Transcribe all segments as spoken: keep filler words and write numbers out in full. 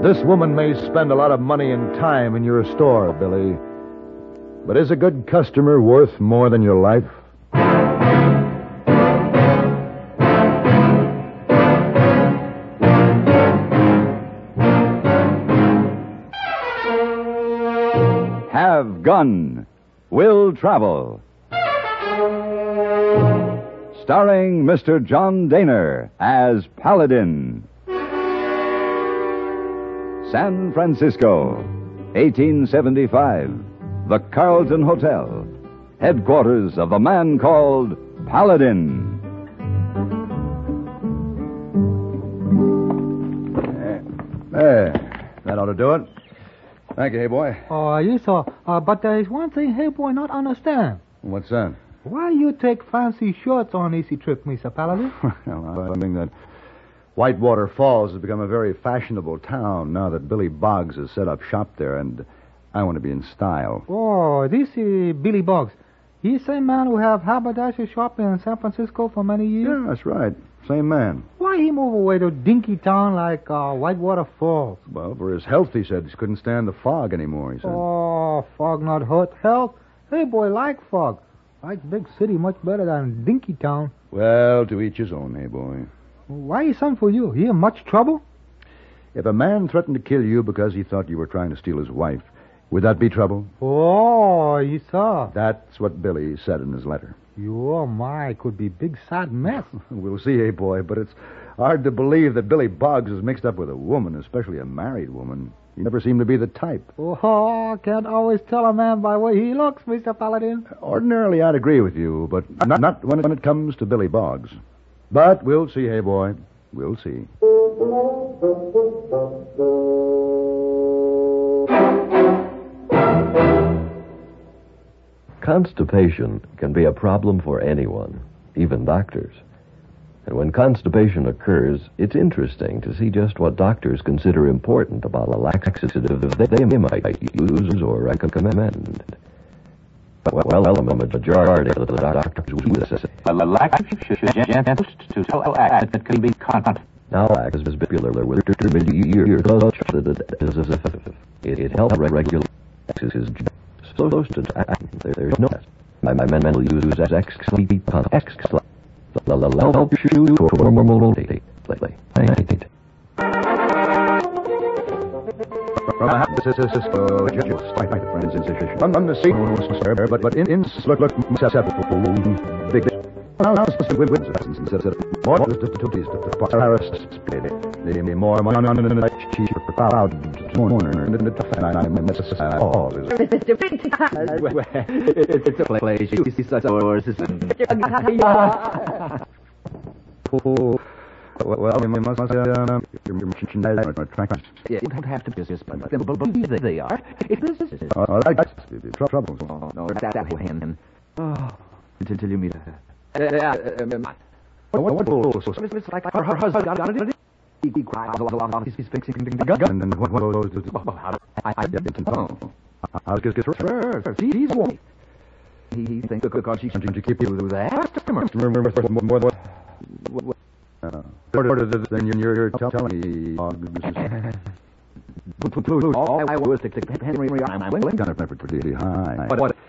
This woman may spend a lot of money and time in your store, Billy. But is a good customer worth more than your life? Have Gun. Will Travel. Starring Mister John Daner as Paladin. San Francisco, eighteen seventy-five. The Carlton Hotel, headquarters of the man called Paladin. There. That ought to do it. Thank you, hey boy. Oh, yes, sir. Uh, but there's one thing, hey boy, not understand. What's that? Why you take fancy shorts on easy trip, Mister Paladin? Well, I think that Whitewater Falls has become a very fashionable town now that Billy Boggs has set up shop there, and I want to be in style. Oh, this is Billy Boggs. He's the same man who have haberdasher shop in San Francisco for many years? Yeah, that's right. Same man. Why he move away to dinky town like uh, Whitewater Falls? Well, for his health, he said. He couldn't stand the fog anymore, he said. Oh, fog not hurt health. Hey, boy, like fog. Like big city much better than dinky town. Well, to each his own, hey, boy. Why he sent for you? He in much trouble? If a man threatened to kill you because he thought you were trying to steal his wife, would that be trouble? Oh, you saw. That's what Billy said in his letter. Oh, my, could be big sad mess. We'll see, hey, boy, but it's hard to believe that Billy Boggs is mixed up with a woman, especially a married woman. He never seemed to be the type. Oh, can't always tell a man by the way he looks, Mister Paladin. Ordinarily, I'd agree with you, but not, not when, it, when it comes to Billy Boggs. But we'll see, hey, boy. We'll see. Constipation can be a problem for anyone, even doctors. And when constipation occurs, it's interesting to see just what doctors consider important about a laxative they, they might use or recommend. Well, well, the majority of the doctors will say a laxative to tell act that can be content. Now, lax is popular with years. It helps regulate his so there's no my my men will use as X sleep on X la la la help you for normal lately. I think. From the Cisco, just like the friends in Sicily. On the scene, but but in in look look successful big. Now now supposed to win wins instead of more just to these the Paris split the more money on the cheap crowd mourner and the and I'm necessary all is it's a place you see such horses well, we must uh, your merchandise or attract. Yeah, you don't have to business, but they are. It's business. Oh, that's trouble. Oh, no, that will hand. Oh, until you meet her. What? What? It's like her husband got it. He cries a lot. He's fixing the gun. And then what goes to? I I didn't know. I'll just get her. She's wife. He thinks because she to keep you with that. Remember more than. Uh, then you're, you're telling me. All I was to Henry. I'm willing to pepper pretty high. But what?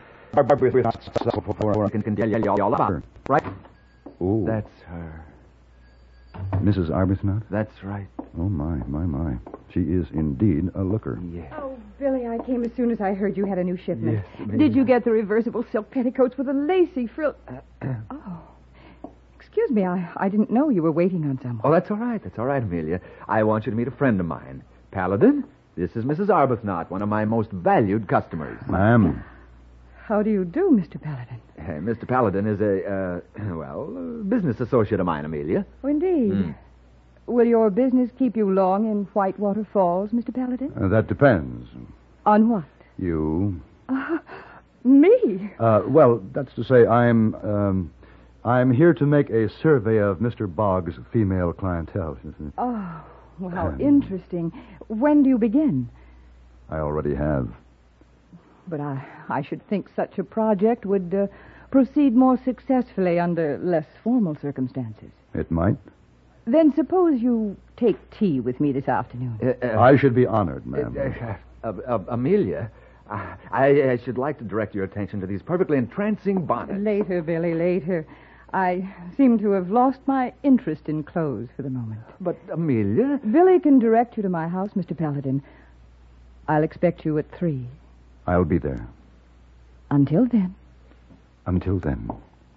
I can can tell you all about her, right? Oh, that's her. Missus Arbuthnot? That's right. Oh my, my, my! She is indeed a looker. Yeah. Oh, Billy, I came as soon as I heard you had a new shipment. Yes, Did you get the reversible silk petticoats with a lacy frill? Oh. Excuse me, I, I didn't know you were waiting on someone. Oh, that's all right. That's all right, Amelia. I want you to meet a friend of mine. Paladin, this is Missus Arbuthnot, one of my most valued customers. Ma'am. How do you do, Mister Paladin? Uh, Mister Paladin is a, uh, well, a business associate of mine, Amelia. Oh, indeed. Mm. Will your business keep you long in Whitewater Falls, Mister Paladin? Uh, that depends. On what? You. Uh, me? Uh, well, that's to say, I'm... Um, I'm here to make a survey of Mister Boggs' female clientele. Oh, well, how um, interesting. When do you begin? I already have. But I, I should think such a project would uh, proceed more successfully under less formal circumstances. It might. Then suppose you take tea with me this afternoon. Uh, uh, I should be honored, ma'am. uh, uh, uh, Amelia, uh, I, I should like to direct your attention to these perfectly entrancing bonnets. Later, Billy, later. I seem to have lost my interest in clothes for the moment. But, Amelia... Billy can direct you to my house, Mister Paladin. I'll expect you at three. I'll be there. Until then. Until then.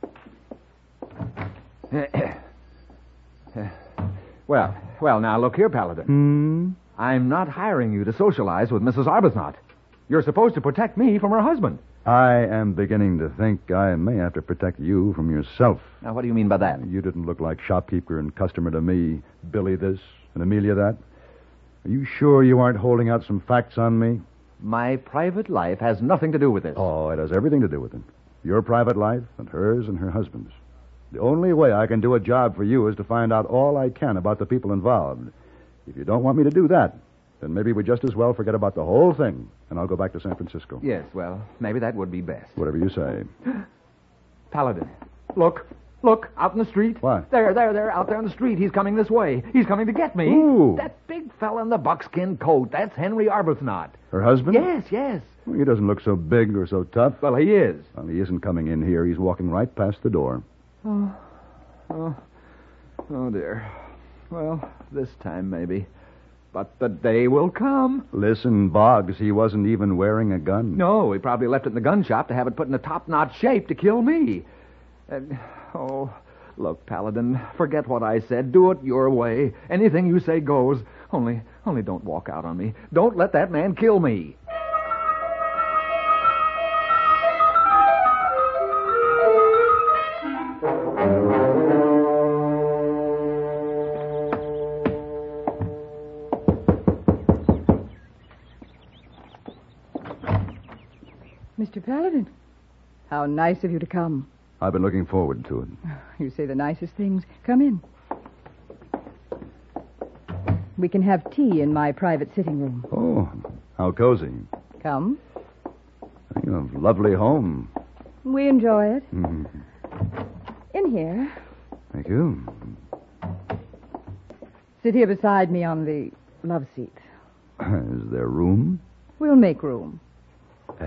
well, well, now, look here, Paladin. Hmm? I'm not hiring you to socialize with Missus Arbuthnot. You're supposed to protect me from her husband. I am beginning to think I may have to protect you from yourself. Now, what do you mean by that? You didn't look like shopkeeper and customer to me, Billy this and Amelia that. Are you sure you aren't holding out some facts on me? My private life has nothing to do with this. Oh, it has everything to do with it. Your private life and hers and her husband's. The only way I can do a job for you is to find out all I can about the people involved. If you don't want me to do that, then maybe we just as well forget about the whole thing, and I'll go back to San Francisco. Yes, well, maybe that would be best. Whatever you say. Paladin, look, look, out in the street. What? There, there, there, out there in the street. He's coming this way. He's coming to get me. Who? That big fella in the buckskin coat. That's Henry Arbuthnot. Her husband? Yes, yes. Well, he doesn't look so big or so tough. Well, he is. Well, he isn't coming in here. He's walking right past the door. Oh, oh, oh, dear. Well, this time maybe. But the day will come. Listen, Boggs, he wasn't even wearing a gun. No, he probably left it in the gun shop to have it put in a top-notch shape to kill me. And, oh, look, Paladin, forget what I said. Do it your way. Anything you say goes. Only, only don't walk out on me. Don't let that man kill me. Mister Paladin, how nice of you to come. I've been looking forward to it. You say the nicest things. Come in. We can have tea in my private sitting room. Oh, how cozy. Come. You have a lovely home. We enjoy it. Mm-hmm. In here. Thank you. Sit here beside me on the love seat. Is there room? We'll make room. Uh,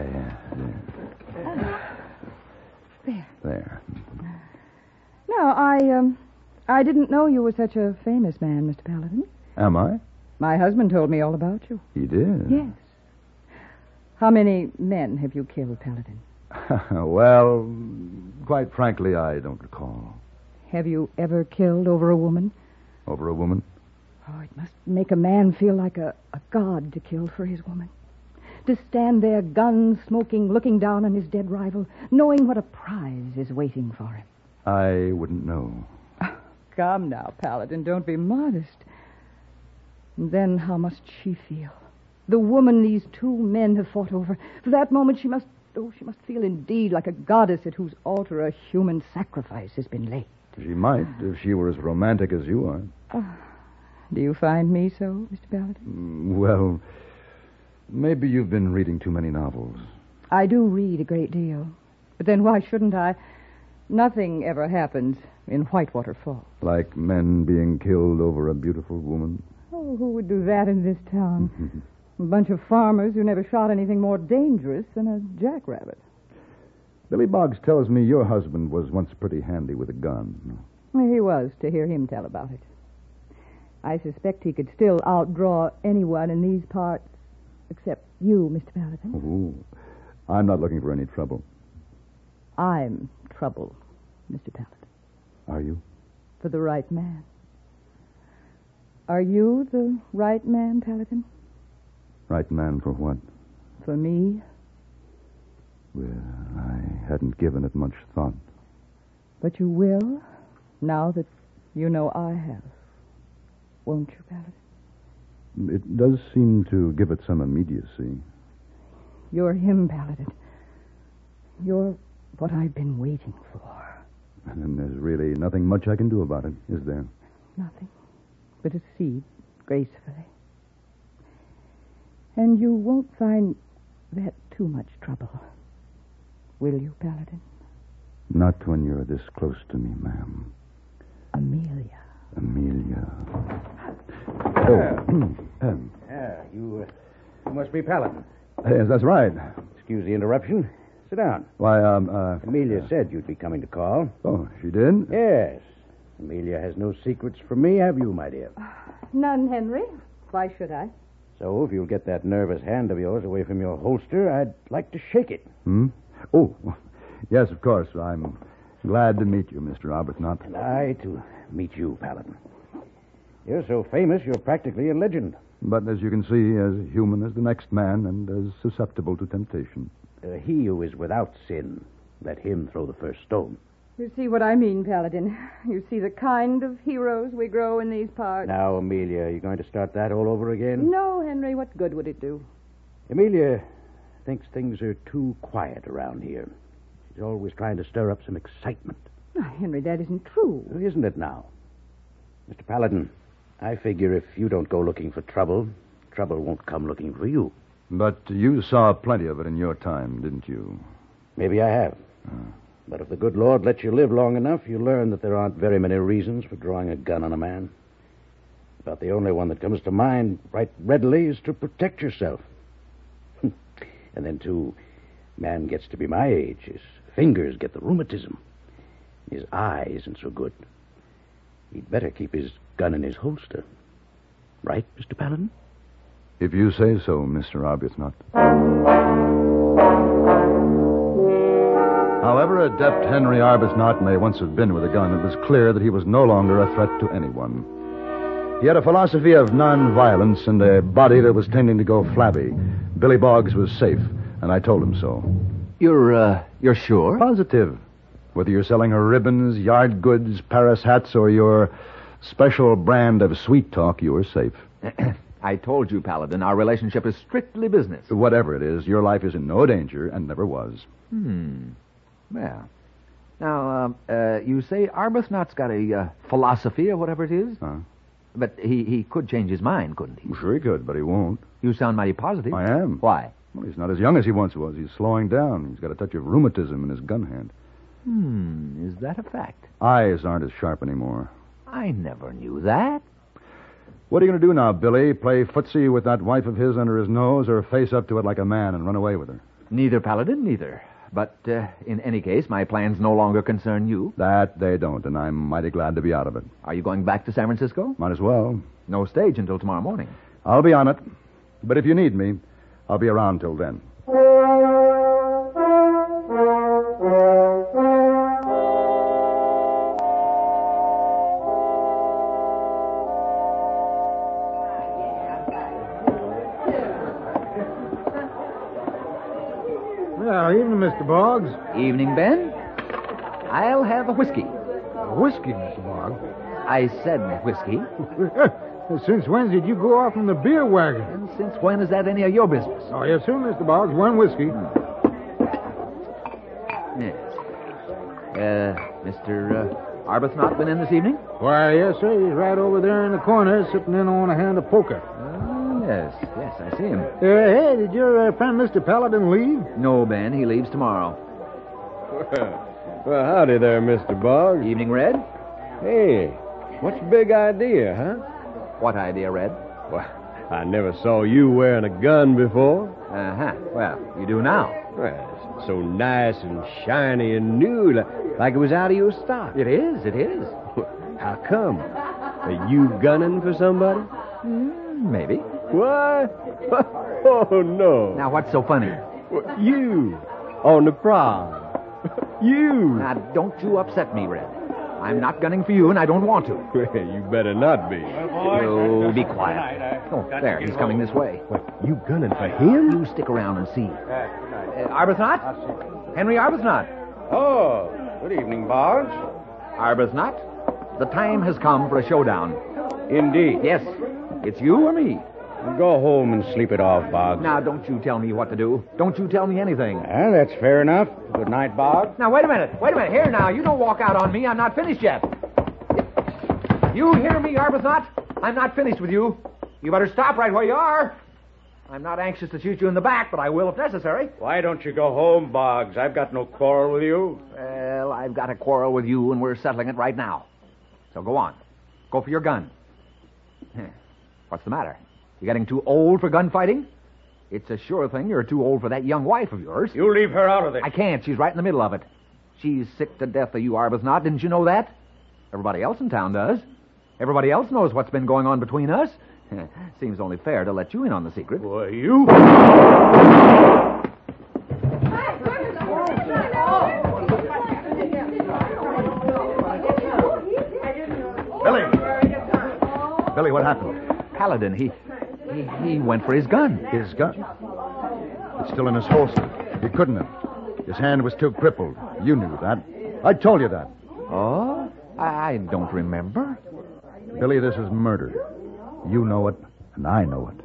there. There. There. Now, I, um, I didn't know you were such a famous man, Mister Paladin. Am I? My husband told me all about you. He did? Yes. How many men have you killed, Paladin? Well, quite frankly, I don't recall. Have you ever killed over a woman? Over a woman? Oh, it must make a man feel like a, a god to kill for his woman. To stand there, gun smoking, looking down on his dead rival, knowing what a prize is waiting for him. I wouldn't know. Come now, Paladin, don't be modest. And then how must she feel? The woman these two men have fought over. For that moment she must, oh, she must feel indeed like a goddess at whose altar a human sacrifice has been laid. She might, if she were as romantic as you are. Oh, do you find me so, Mister Paladin? Mm, Well, maybe you've been reading too many novels. I do read a great deal. But then why shouldn't I? Nothing ever happens in Whitewater Falls. Like men being killed over a beautiful woman. Oh, who would do that in this town? A bunch of farmers who never shot anything more dangerous than a jackrabbit. Billy Boggs tells me your husband was once pretty handy with a gun. Well, he was, to hear him tell about it. I suspect he could still outdraw anyone in these parts, except you, Mister Paladin. Ooh, I'm not looking for any trouble. I'm trouble, Mister Paladin. Are you? For the right man. Are you the right man, Paladin? Right man for what? For me? Well, I hadn't given it much thought. But you will, now that you know I have. Won't you, Paladin? It does seem to give it some immediacy. You're him, Paladin. You're what I've been waiting for. And there's really nothing much I can do about it, is there? Nothing but to see gracefully. And you won't find that too much trouble, will you, Paladin? Not when you're this close to me, ma'am. Amelia. Amelia. Oh. um, Yeah, you, uh, you must be Paladin. yes, that's right. Excuse the interruption. Sit down. Why, um, uh... Amelia said you'd be coming to call. Oh, she did? Yes. Amelia has no secrets from me, have you, my dear? None, Henry. Why should I? So if you'll get that nervous hand of yours away from your holster, I'd like to shake it. Hmm? Oh, yes, of course. I'm glad to meet you, Mister Arbuthnot. And I to meet you, Paladin. You're so famous, you're practically a legend. But as you can see, as human as the next man and as susceptible to temptation. Uh, he who is without sin, let him throw the first stone. You see what I mean, Paladin. You see the kind of heroes we grow in these parts. Now, Amelia, are you going to start that all over again? No, Henry. What good would it do? Amelia thinks things are too quiet around here. She's always trying to stir up some excitement. Oh, Henry, that isn't true. Isn't it now? Mister Paladin, I figure if you don't go looking for trouble, trouble won't come looking for you. But you saw plenty of it in your time, didn't you? Maybe I have. Uh. But if the good Lord lets you live long enough, you learn that there aren't very many reasons for drawing a gun on a man. About the only one that comes to mind right readily is to protect yourself. And then, too, man gets to be my age. His fingers get the rheumatism. His eye isn't so good. He'd better keep his gun in his holster. Right, Mister Paladin? If you say so, Mister Arbuthnot. However adept Henry Arbuthnot may once have been with a gun, it was clear that he was no longer a threat to anyone. He had a philosophy of non-violence and a body that was tending to go flabby. Billy Boggs was safe, and I told him so. You're, uh, you're sure? Positive. Whether you're selling her ribbons, yard goods, Paris hats, or your special brand of sweet talk, you're safe. I told you, Paladin, our relationship is strictly business. Whatever it is, your life is in no danger and never was. Hmm. Well, now, uh, uh, you say Arbuthnot's got a uh, philosophy or whatever it is? Huh? But he, he could change his mind, couldn't he? Well, sure he could, but he won't. You sound mighty positive. I am. Why? Well, he's not as young as he once was. He's slowing down. He's got a touch of rheumatism in his gun hand. Hmm, is that a fact? Eyes aren't as sharp anymore. I never knew that. What are you going to do now, Billy? Play footsie with that wife of his under his nose or face up to it like a man and run away with her? Neither, Paladin, neither. But uh, in any case, my plans no longer concern you. That they don't, and I'm mighty glad to be out of it. Are you going back to San Francisco? Might as well. No stage until tomorrow morning. I'll be on it. But if you need me, I'll be around till then. Well, evening, Mister Boggs. Evening, Ben. I'll have a whiskey. Whiskey, Mister Boggs. I said whiskey. Since when did you go off in the beer wagon? And since when is that any of your business? Oh, yes, sir, Mister Boggs. One whiskey. Yes. Uh, Mister Uh, Arbuthnot been in this evening? Why, yes, sir. He's right over there in the corner, sitting in on a hand of poker. Oh, yes. Yes, I see him. Uh, hey, did your uh, friend Mister Paladin leave? No, Ben. He leaves tomorrow. Well, howdy there, Mister Boggs. Evening, Red. Hey, what's your big idea, huh? What idea, Red? Well, I never saw you wearing a gun before. Uh-huh. Well, you do now. Well, it's so nice and shiny and new, like, like it was out of your stock. It is. It is. How come? Are you gunning for somebody? Mm, maybe. What? Oh, no. Now, what's so funny? Well, you, on the prowl. You. Now, don't you upset me, Red. I'm not gunning for you, and I don't want to. Well, you better not be. Oh, be quiet. Oh, there, he's coming this way. What, you gunning for him? You stick around and see. Uh, Arbuthnot? Henry Arbuthnot. Oh, good evening, Boggs. Arbuthnot, the time has come for a showdown. Indeed. Yes, it's you or me. Go home and sleep it off, Boggs. Now, don't you tell me what to do. Don't you tell me anything. Well, that's fair enough. Good night, Boggs. Now, wait a minute. Wait a minute. Here now. You don't walk out on me. I'm not finished yet. You hear me, Arbuthnot? I'm not finished with you. You better stop right where you are. I'm not anxious to shoot you in the back, but I will if necessary. Why don't you go home, Boggs? I've got no quarrel with you. Well, I've got a quarrel with you, and we're settling it right now. So go on. Go for your gun. What's the matter? You getting too old for gunfighting? It's a sure thing you're too old for that young wife of yours. You leave her out of this. I can't. She's right in the middle of it. She's sick to death of you, Arbuthnot. Didn't you know that? Everybody else in town does. Everybody else knows what's been going on between us. Seems only fair to let you in on the secret. Boy, you... Billy! Billy, what happened? Paladin, he, he he went for his gun. His gun? It's still in his holster. He couldn't have. His hand was too crippled. You knew that. I told you that. Oh? I don't remember. Billy, this is murder. You know it, and I know it.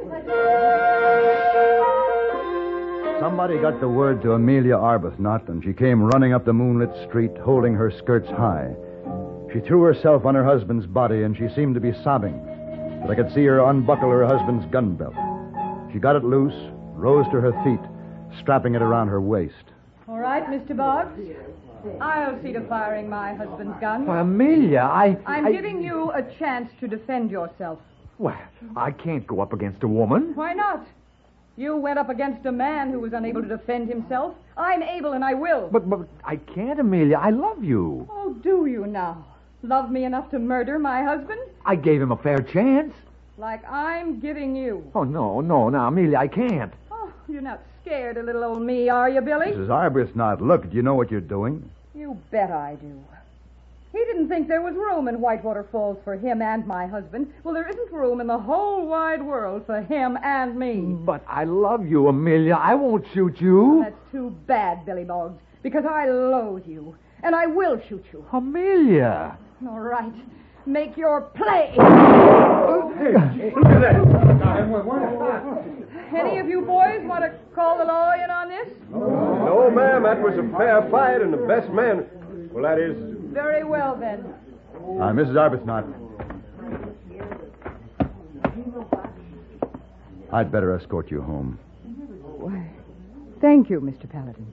Somebody got the word to Amelia Arbuthnot, and she came running up the moonlit street, holding her skirts high. She threw herself on her husband's body, and she seemed to be sobbing. But I could see her unbuckle her husband's gun belt. She got it loose, rose to her feet, strapping it around her waist. All right, Mister Boggs. I'll see to firing my husband's gun. Why, Amelia, I... I'm I... giving you a chance to defend yourself. Well, I can't go up against a woman. Why not? You went up against a man who was unable to defend himself. I'm able and I will. But, but I can't, Amelia. I love you. Oh, do you now? Love me enough to murder my husband? I gave him a fair chance. Like I'm giving you. Oh, no, no, now, Amelia, I can't. Oh, you're not scared of little old me, are you, Billy? Missus Arbuthnot, look, do you know what you're doing? You bet I do. He didn't think there was room in Whitewater Falls for him and my husband. Well, there isn't room in the whole wide world for him and me. But I love you, Amelia. I won't shoot you. That's too bad, Billy Boggs, because I loathe you, and I will shoot you. Amelia. All right. Make your play. Hey, look at that. Any of you boys want to call the law in on this? No, ma'am, that was a fair fight, and the best man... Well, that is... Very well, then. Uh, Missus Arbuthnot. I'd better escort you home. Why, thank you, Mister Paladin.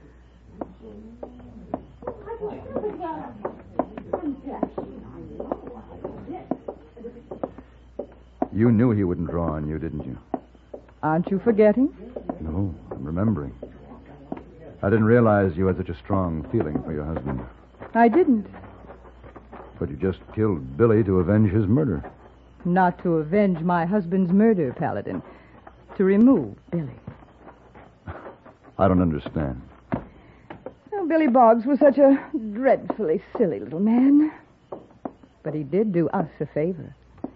You knew he wouldn't draw on you, didn't you? Aren't you forgetting? No, I'm remembering. I didn't realize you had such a strong feeling for your husband. I didn't. But you just killed Billy to avenge his murder. Not to avenge my husband's murder, Paladin. To remove Billy. I don't understand. Oh, Billy Boggs was such a dreadfully silly little man. But he did do us a favor.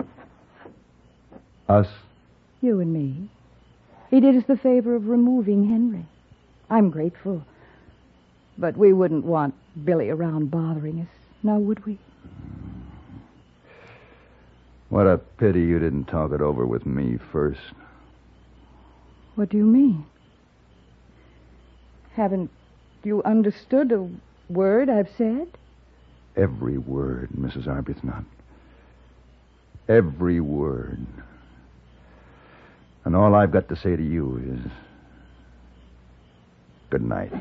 Us? You and me. He did us the favor of removing Henry. I'm grateful. But we wouldn't want Billy around bothering us, now would we? What a pity you didn't talk it over with me first. What do you mean? Haven't you understood a word I've said? Every word, Missus Arbuthnot. Every word. And all I've got to say to you is... good night.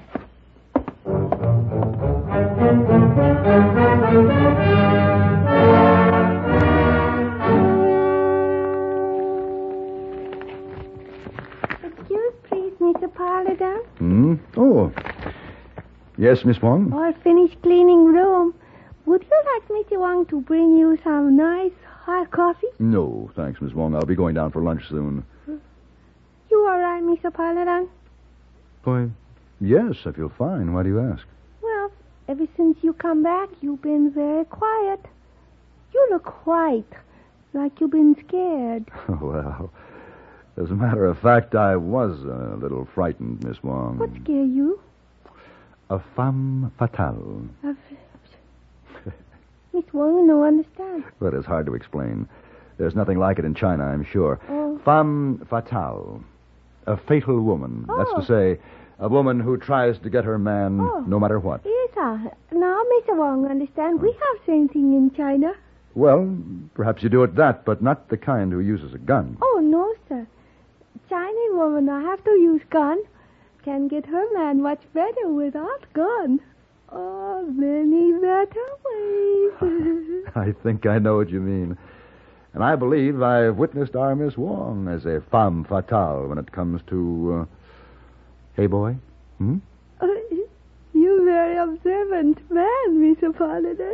Excuse, please, Mister Paladin. Hmm? Oh. Yes, Miss Wong? All finished cleaning room. Would you like Mister Wong to bring you some nice hot coffee? No, thanks, Miss Wong. I'll be going down for lunch soon. You all right, Mister Paladin? Why, yes, I feel fine. Why do you ask? Well, ever since you come back, you've been very quiet. You look white, like you've been scared. Well, as a matter of fact, I was a little frightened, Miss Wong. What scared you? A femme fatale. A f- Miss Wong, no understand. But it's hard to explain. There's nothing like it in China, I'm sure. Oh. Femme fatale. A fatal woman. Oh. That's to say, a woman who tries to get her man Oh. no matter what. Yes, sir. Now, Mister Wong, understand, we have same thing in China. Well, perhaps you do it that, but not the kind who uses a gun. Oh, no, sir. Chinese woman don't have to use gun. Can get her man much better without gun. Oh, many better ways. I think I know what you mean. And I believe I've witnessed our Miss Wong as a femme fatale when it comes to... Uh... Hey, boy? Hmm? Uh, you very observant man, Mister Paladin.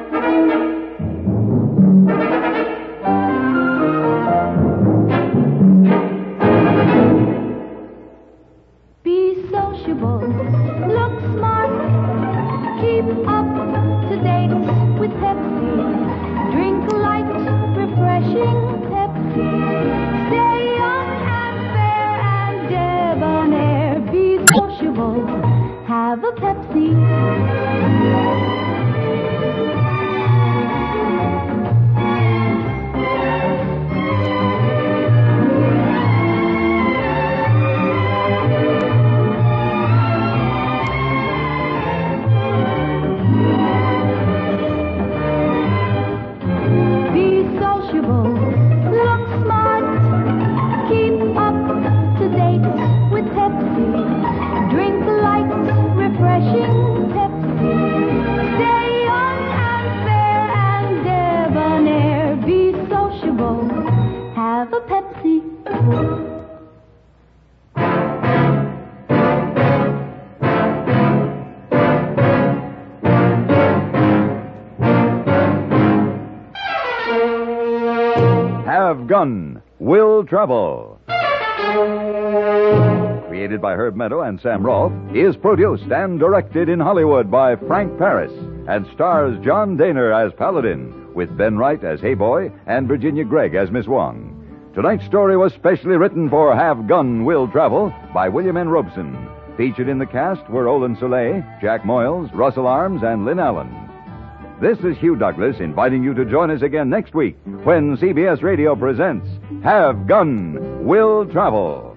Be sociable, look smart, keep up to date with Pepsi. Drink light, refreshing Pepsi. Stay young and fair and debonair. Be sociable, have a Pepsi. Have Gun, Will Travel. Created by Herb Meadow and Sam Rolfe, is produced and directed in Hollywood by Frank Paris and stars John Daner as Paladin, with Ben Wright as Hey Boy and Virginia Gregg as Miss Wong. Tonight's story was specially written for Have Gun, Will Travel by William N. Robeson. Featured in the cast were Olin Soleil, Jack Moyles, Russell Arms, and Lynn Allen. This is Hugh Douglas inviting you to join us again next week when C B S Radio presents Have Gun, Will Travel.